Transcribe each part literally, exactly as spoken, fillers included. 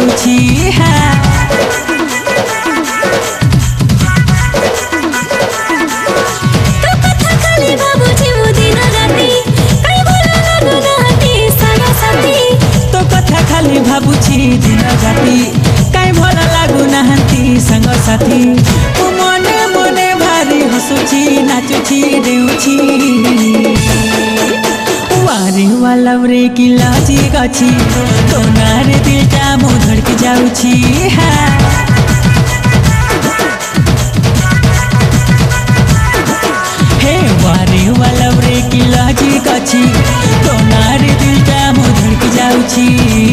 जाउछि भाबुछि दिन राति काई भल लागु नाहंती संग साथी मु मने मने भारी हसुछि नाचुछि देउछि वारे वाला रे की लाजी गछि तोनार दिलटा मु धड़क जाउछि हे वारे वाला रे की लाजी गछि तोनार दिलटा मु धड़क जाउछि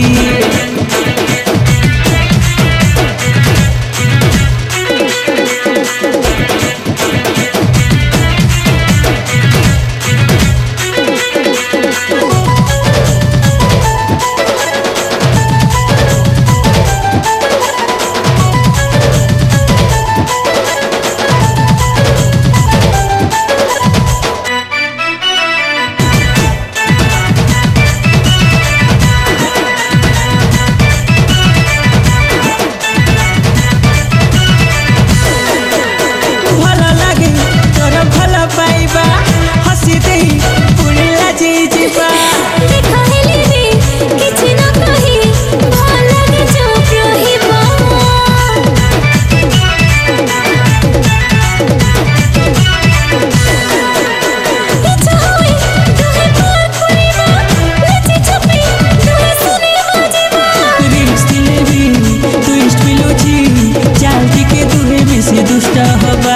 दुष्ट होबा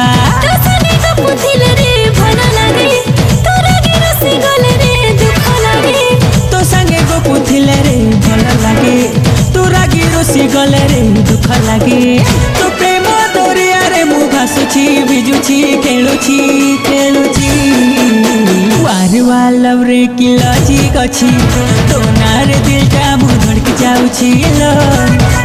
तो संगे गो पुथिले रे भल लागे तो रागी रोसी गले रे दुख लागे तो प्रेम दरिया रे मु भासुछि भिजुछि खेलुछि खेलुछि वारे वाला रे की लाजी गछि तो नार दिलटा मु धड़क जाउछि लो